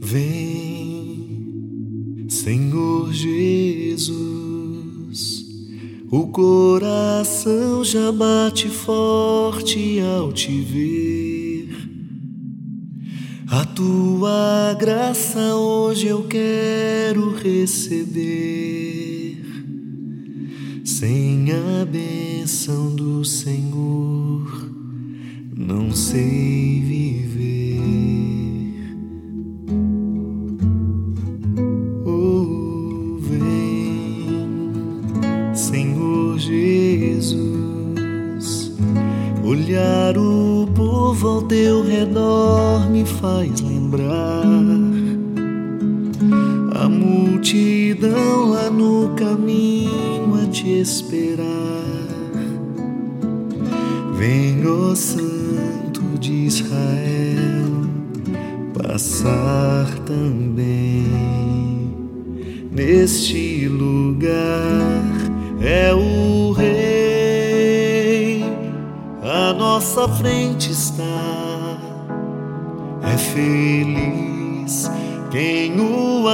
Vem, Senhor Jesus, o coração já bate forte ao te ver. A tua graça hoje eu quero receber. Sem a bênção do Senhor, não sei viver. Oh, vem, Senhor Jesus, olhar o povo ao teu redor me faz lembrar a multidão lá no caminho a te esperar. Vem, ó Santo de Israel, passar também neste lugar. É o Rei, à nossa frente está. É feliz quem o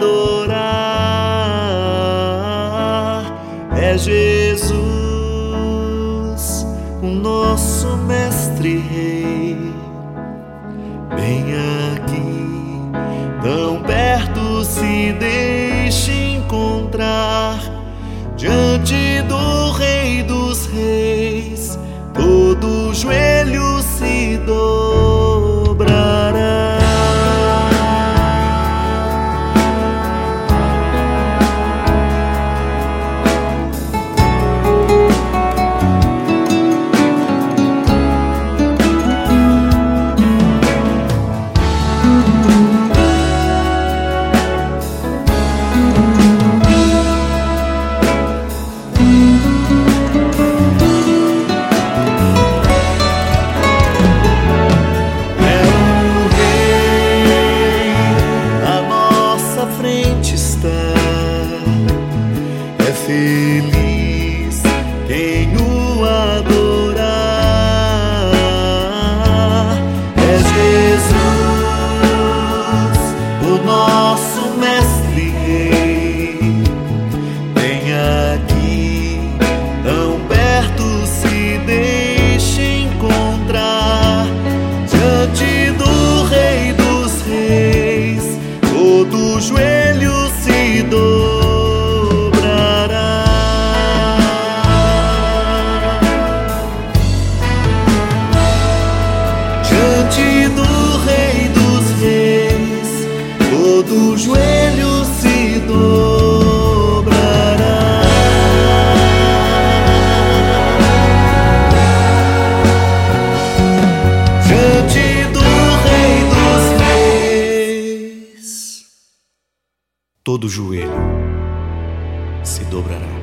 adorar. É Jesus, o nosso mestre rei, bem aqui, tão perto, se deixe encontrar. Diante do Rei dos Reis, todo joelho se dobrará. É feliz quem o adorar. É Jesus, o nosso mestre rei, bem aqui, tão perto, se deixe encontrar. Diante do Rei dos Reis, todo joelho se dobrará. Diante do Rei dos Reis, todo joelho se dobrará. Diante do Rei dos Reis, todo joelho se dobrará.